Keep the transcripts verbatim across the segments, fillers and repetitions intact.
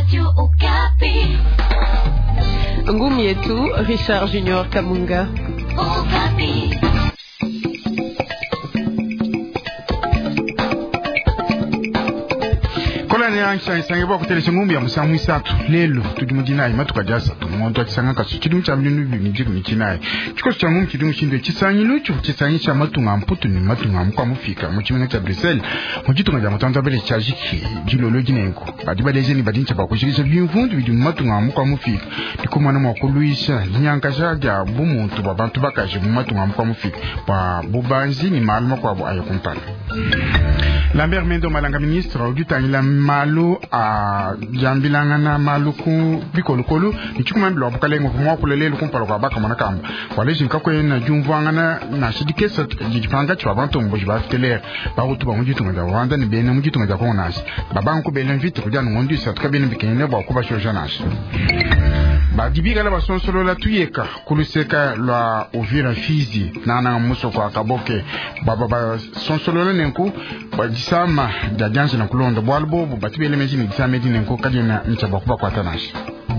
Radio Okapi. Ngumi yetu Richard Junior Kamunga. Okapi. Kola ni ansha isange bwa kutelesha ngumbi ya musamu isatu lelo tudimudinayi matuka jasa tumonto akisanga kasu chidimu cha mlinu bi mijiru michinayi chikosi cha ngumbi chidimu shindwe chisanyi luchu chisanyi cha matunga mputu ni matunga mkwa mufika mchimenga cha Brussels mchitunga ja mutanza bele cha jiki jilo loji nengo badiba deje ni badincha bakushikisha bimfundu bidimu matunga mkwa mufika dikumana mwakuluisha nyankasha ja bumuntu babantu bakaji matunga mkwa mufika ba bubanzi ni maaluma kwa bu ayokumpana Lambert Mendo Malanga ministre udutangila malu a jambilangana maluku bikolukolu nichukuma mbilo abukalengo kumwa kulelelo kumpalo kwa baka manakamba waleji nkakwe na jumvangana na shidikesa jipanga chwa bantu mboji bafiteler barutu ba mujitu ngaja wanda ni bene mujitu ngaja konashi babanku bele vite kujana ngondi sa tukabene bikene ba kuba shojanashi badibika la basonsolo la tuyeka kuluseka la Uvira Fizi nana muso kwa kaboke baba ba sonsolo la nenku bajisama jajansi na kulonda bwalbo batibele mejini disame dinenko kadina nchaba kuba kwa tanashi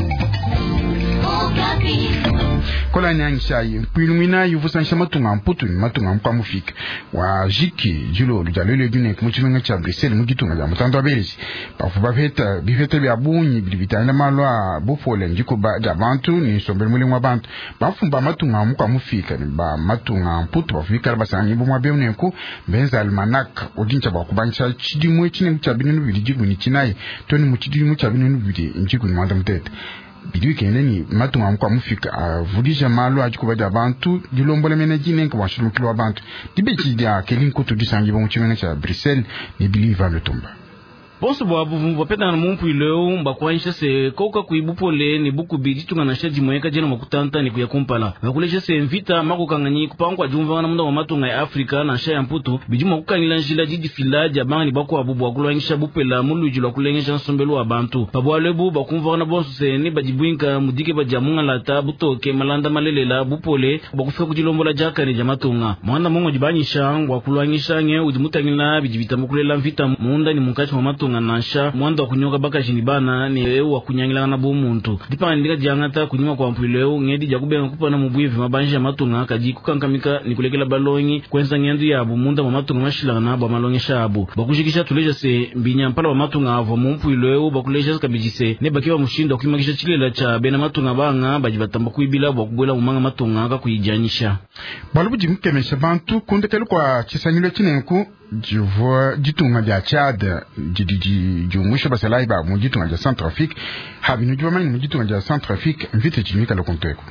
kola nyangishayi pilumina yuvusanisha matunga mputu ni matunga mpa mufika wa jiki jilo lujalele dune kumuchimenga cha Brussels mugitunga ja mutando abelisi bafuba veta bifete bya bunyi bilibitana malwa bufole njiko ba ja bantu ni sombele mulimwa bantu bafumba matunga mpa mufika ni ba matunga mputu bafika basanyi bumwa bemnenko benza almanak odincha bakubancha chidimwe chine cha binenu bilijigu ni chinayi toni muchidimu cha binenu bili njiko ni mwanda mtete bidwi keneni matunga mkwa mufika avudisha malo ajikubaja abantu dilombola menajine kwa shulukilo abantu dibechi dia kelinkutu disangiba mchimene cha Brussels ni biliva lutumba Bonso bwa buvu bapeta na mumpu ileo mbakwanisha se koka kuibupole ni buku bidi tunga na shaji mweka jena makutanta ni kuyakumpala ngakulesha se mvita mako kanganyi kupangwa jumva na munda wa matunga ya Afrika na shaya mputu bidi makukanila njila jidi filaji abangani bako wabubu wakulwanisha bupela mulu ujilo kulengesha nsombelu wa bantu pabu walebu bakumva na bonso se ni bajibuinka mudike bajamunga lata butoke malanda malelela bupole bakufe kujilombola jaka ni jamatunga mwanda mungo jibanyisha wakulwanisha nye ujimutangila bijibita mukulela mvita munda ni munkachi wa matunga nasha mwanda kunyoka baka jinibana ni ewa kunyangila na bumuntu dipa ndika jangata kunyuma kwa mpileo ngedi jakubenga kupana mubwivi mabanja matunga kaji kukankamika nikulekela balongi kwenza ngendu ya bumunda matunga mashilana ba malongesha abu bakushikisha tuleja se mbinya mpala wa matunga avo mumpileo bakuleja kabijise ne bakiwa mushinda kuimagisha chilela cha bena matunga banga bajibatamba kuibila bakubwela umanga matunga ka kuijanisha balubu jimkemesha bantu kundekelo kwa chisanyilo chinenku jivo jitunga ja Chad jidiji jumuisha basalai ba mujitunga ja Centrafrique habinu jwamani mujitunga ja Centrafrique mvite chinyika lo konteko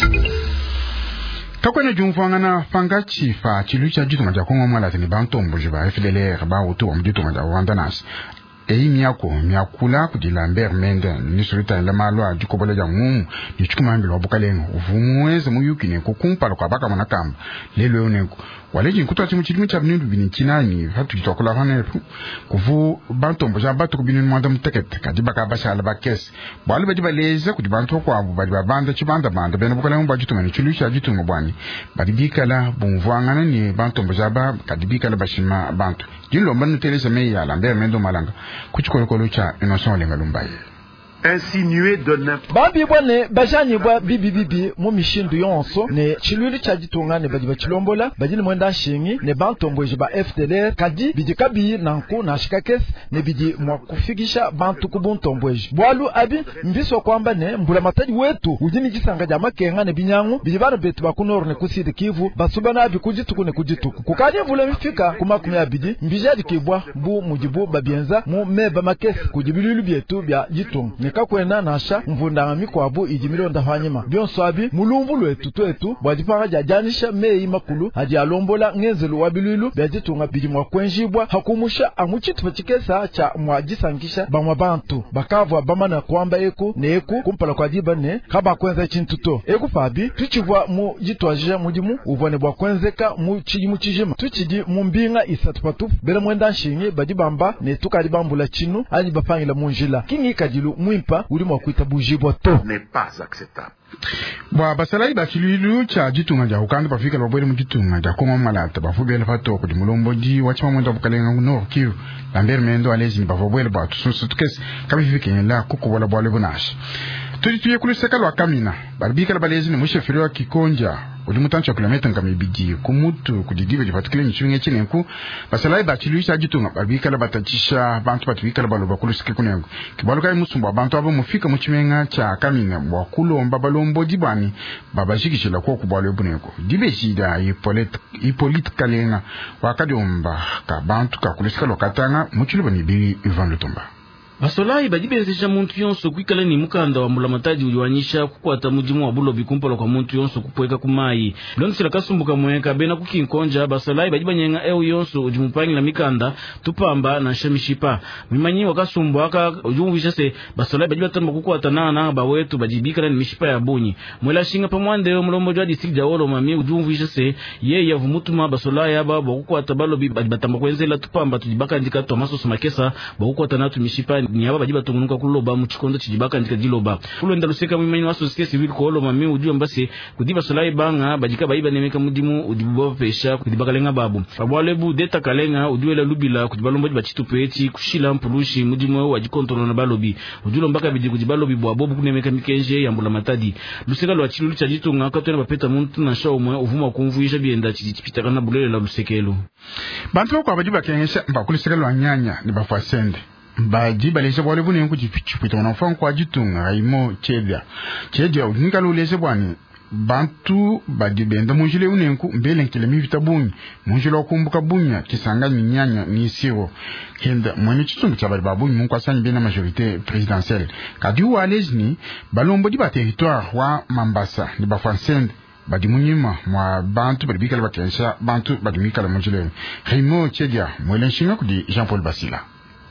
kakwena jumfangana fanga chifa chilucha jitunga ja Kongo mwala tini bantombo jiba F D L R ba utu wa mujitunga ja Rwandanas eyi miyako miyakula kudi Lambert Mende nisurita la malwa jikobole ja ngumu nichukuma mbilo wabukalengo uvumuweze muyukine kukumpala kwa baka manakamba lelo yoneko waleji nkutu ati mchilimu cha binu bini chinani hatu jitokula hanefu kufu bantombo ja batu kubinu mwanda mtekete kadiba kabasha alaba kesi wale badi baleza kudi bantu kwa abu badi babanda chibanda banda bena bukalengo bajitunga ni chilusha jitunga bwani badi bikala bumvuangana ni bantombo ja ba kadibika la bashima bantu jilo mbanu teleza meya Lambert Mendo Malanga kuchikolokolo cha Innocent Olenga Lumbaye insinué de n'importe babi bwane bajani bwa bibi bibi mu mishindu yonso ne chilwili cha jitunga ne bajiba chilombola bajini mwenda shingi ne bantombo jiba F D L R kadi bidi kabi nanku na shikakes ne bidi mwakufikisha bantu kubuntombweji bwalu abi mbiso kwamba ne mbula mataji wetu ujini jisanga jama kenga ne binyangu bidi bana betu bakunoro ne kusidi Kivu basubana abi kujituku ne kujituku kukadi mvula mfika kuma kumya bidi mbijadi kibwa bu mujibu babienza mu meba makesi kujibilulu bietu bya jitunga nekakwena nasha mvunda mikwabu ijimilo ndahanyima byonso abi mulumbu lwetu twetu bwadipanga jajanisha meyi makulu haji alombola ngenzelu wabilulu byajitunga bidi mwakwenjibwa hakumusha amuchitu pachikesa cha mwajisankisha bamwa bantu bakavwa bamana kwamba eku ne eku kumpala kwa diba ne kaba kwenza chintuto eku fabi tuchibwa mu jitwajija mudimu uvone bwa kwenzeka mu chijimu chijima tuchidi mumbinga isatu patupu bele mwenda nshingi badibamba ne tukadibambula chinu ali bapangila munjila kingi kajilu mwi mwimpa uli mwa kuita bujibwa to n'est pas acceptable. Bwa basalai ba chililu cha jitunga ja ukanda bafika babwele mu jitunga ja koma malata bafubele fato ko dimulombo di wachima mwenda bukalenga no kiu lamber mendo alezi ni bafubele ba tusunsu tukes kabifike la kuko wala bwale bunash tuli tuye kuluseka lwa kamina barbika la balezi ni mushefiri wa kikonja uli mutancho kilomita ngamibidi kumutu kudidibe jipatikile nchwinge chinenku basalai ba chililu cha jitunga barbika la batachisha bantu batubika la baloba kuluseka kunengu kibaluka musumba bantu abo mufika muchimenga cha kamina bwa kulomba balombo dibani babashikishila ko kubalo buneko dibeshida ipolite kalenga wakadiomba ka bantu ka kuluseka lokatanga muchiluba ni biri Ivan Lutumba. Basolai badibenzesha muntu yonso kwikala ni mukanda wa mulamataji uliwanyisha kukwata mujimu wa bulo bikumpalo kwa muntu yonso kupweka kumayi longisila kasumbuka mweka bena kukinkonja basolai badibanyenga eu yonso ujimupangi la mikanda tupamba na shamishipa mimanyi wakasumbu waka ujumuvisha se basolai badibatamba kukwata nana bawetu badibikala ni mishipa ya bunyi mwela shinga pamwande yo mlomo jwa district ja olo mami ujumuvisha se ye ya vumutuma basolai aba bakukwata balobi badibatamba kwenzela tupamba tujibaka ndika tomaso makesa bakukwata natu mishipa ni aba bajiba tungunuka kuloba mu chikondo chijibaka ndika diloba kulo ndaluseka mimani waso sike civil ko lo mami ujua mbase kudiba solai banga bajika baiba nemeka mudimu udibubo pesha kudibaka lenga babu abwalebu deta kalenga ujuela lubila kudibalombo bachitu peti kushila mpulushi mudimu wa jikontrolo na balobi ujulo mbaka bidi kudibalobi bwa bobu kunemeka mikenje yambula matadi luseka lwa chilulu cha jitunga katwena bapeta muntu na shawo mwe uvuma kumvuisha bienda chichipita kana bulele la lusekelo bantu kwa bajiba kenyesha mbakuliseka lwa nyanya ni bafasende baji balese bwale bune nku chipita wana fon kwa jitunga Raimo Chedia Chedia uninga lulese bwani bantu badibenda munjile unenku mbele nkile mivita bunyi munjile wakumbuka bunya kisanga nyanya ni siro kenda mwenye chitungu cha bali babunyi mungu asani bena majorité présidentielle kadi walezini balombo di ba territoire wa Mambasa ni ba Fransende badi munyima mwa bantu badibikala bakensha bantu badimikala munjile Raimo Chedia mwele nshinga kudi Jean-Paul Basila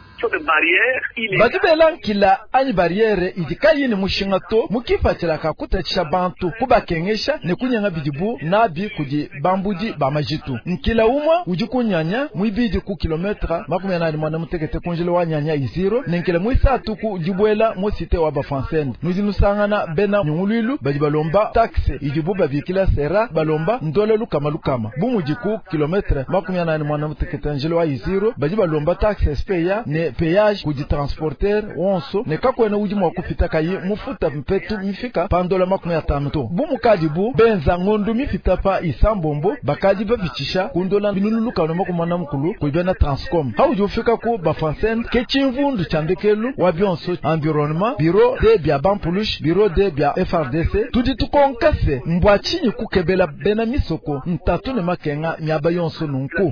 badibela nkila ani barriere idikayi ni mushinga to mukifatila kakutachisha bantu kubakengesha ne kunyanga bidibu nabi kudi bambudi bamajitu nkila umwa ujikunyanya mwibidi ku kilometra makumi anani mwana mutekete kunjile wa nyanya iziro ne nkila mwisatu ku jibwela musite wa bafansende nuzinusangana bena nyunguluilu badibalomba taxe idibu babikila sera balomba ndole lukama lukama bumujiku kilometra makumi anani mwana mutekete njile wa iziro badibalomba taxe speya ne péage kuji transporter onso ne kakwena uji mwa kufita kayi mufuta mpetu mifika pandola makumi atano to bumu kadibu benza ngondu mifita pa isambombo bakaji bafichisha kundola binululuka no makumana mukulu kujana transcom hauji ufika ku bafansen kechimvundu chandekelu wa bionso environnement bureau de bia bampulush bureau de bia F R D C tudi tukonkase mbwachinyi kukebela bena misoko ntatu ne makenga nyaba yonso nunku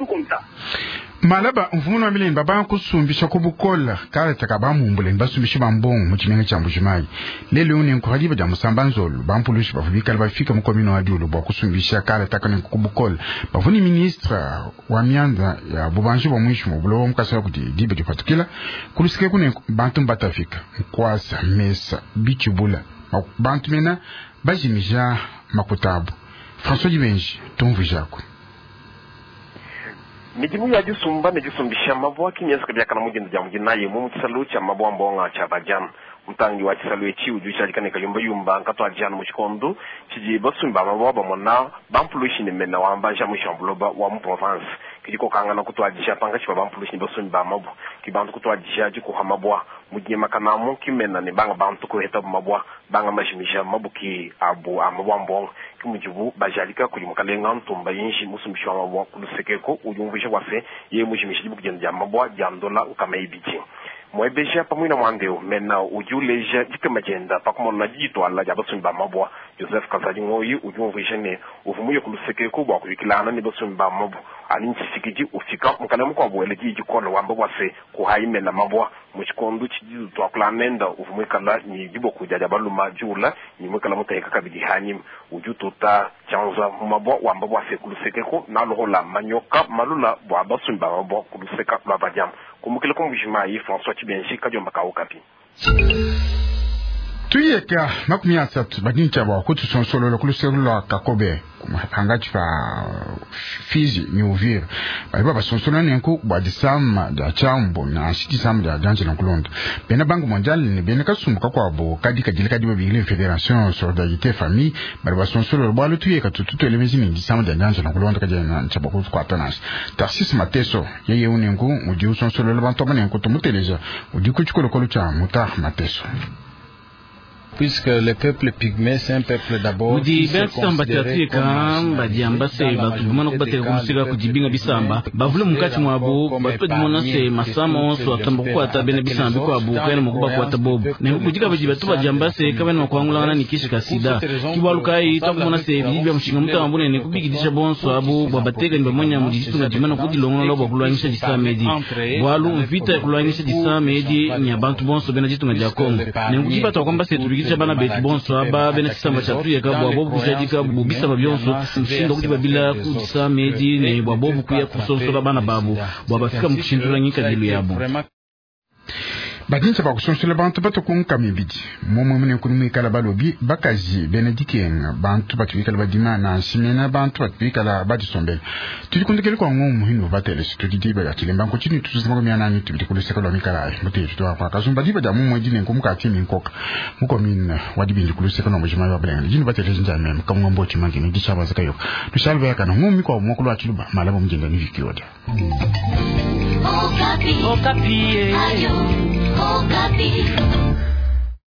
malaba mfumu wa mileni baba kusumbisha kubukola kale takaba mumbule basumbisha bambongo mu kimenga kya Mbujimayi lelo une nkuhadiba ja musambanzolo bampulushi bafubika bafika mu komino wa diulo bwa kusumbisha kale takane kubukola bafuni ministre wa mianda ya bubanji bwa mwisho mu bulo mukasa kuti dibe difatikila kulusike kune bantu mbatafika kwasa mesa bichubula bantu mena bajimija makutabu François Dibenji tonvu jako mijimu ya jusumba ne jusumbisha mabwa kinyesa kabya kana mugenda ja muginaye mu mutisalu cha mabwa mbonga cha bajam mutangi wa kisalu echi ujusha kana kayumba yumba ngato ajana mu chikondo chiji basumba mabwa bamona bampulushi ne mena wamba ja mu shambloba wa mu province kijiko kangana kutwajisha panga chiba bampulushi basumba mabwa kibantu kutwajisha jiko hamabwa mujima kana mu kimena ne banga bantu ko heta mabwa banga mashimisha mabuki abu amabwa mbonga kumujibu bajalika kuli mukalenga ntumba yinshi musumbishwa mabwa kulusekeko uyumvisha wase ye mujimisha jibu kujenda mabwa jandola ukamayibiji mwebesha pamwina mwandeo mena ujuleja jikamagenda pakumona jito alla jabasumba mabwa Joseph Kazaji ngoyi ujumvisha ne uvumuye kulusekeko bwa kubikilana ne basumba mabwa aninchi sikiji ufika mukalamu kwa bwele jiji kono wamba wase kuhaime na mabwa muchikondo chijizu twakulanenda uvumuye kala ni jibo kujaja baluma jula ni mwekala mutayeka kabidi hanyim ujututa chanza mabwa wamba wase kulusekeko nalohola manyoka malula bwa basumba mabwa kuluseka lwabajam kumukile kumbujimayi François Chibenji kajomba kaukapi tuyeka makumi atatu badincha ba kutu sonsolo la kuluserula kakobe hangati fa Fizi ni Uvira baiba basonsolo nenko ba disam da chambo na city sam da danje na kulonda bena bangu mondial ni bena kasumbuka kwa bo kadi kadi kadi babile fédération solidarité famille baiba sonsolo ba lu tuyeka tutu elemezi ni disam da danje na kulonda kaje na chabako kwa tanas Tarsis Mateso yeye unenko uji sonsolo la bantu banenko to muteleja uji kuchukolo kolo cha muta Mateso. Puisque le peuple pygmée c'est un peuple d'abord qui se considère comme badiambase batugumana kubateka kumusika kujibinga bisamba bavule mukati mwabo batwadimona se masama onso atambuko atabene bisambi kwa abu kana mukuba kwa tabobo ne kujika bajiba tu badiambase kabene makwangulana nikishi kasida kibalukai takumona se bibya mushinga mutambune ne kubigidisha bonso abo babateka ndibamonya mujitu na jimana kudilongona lobo kulwanyisha disamedi walu mvita kulwanyisha disamedi ni abantu bonso bena jitu na Kongo ne kujipata kwamba se tubigidisha bana beti bonso aba bena kisamba chatu ya kabo abo kujadika bubisa babyonso mshindo kuti babila kudisa medi ne babobu kuya kusonsora bana babu babafika mkushindura nyika dilu yabo badincha ba kusonsole bantu bato kunka mibidi momo mene kunumi kala balobi bakazi benediken bantu batu kala badima na simena bantu batu kala badisombel tuli kundekele kwa ngomu hino batele situdi diba ya tilemba continue tuzima ko miana ni tuli kule sekolo mikala muti tuwa kwa kazumba diba da momo dine kumka timi nkoka muko min wadibi ndi kule sekolo mojima ya blen jini batele jinja mem kam ngombo chimangi ni dishaba zakayo tushalve yakana ngomu ko mokolo atuluba malabo mjinga ni vikioda Okapi Okapi Ayo Okapi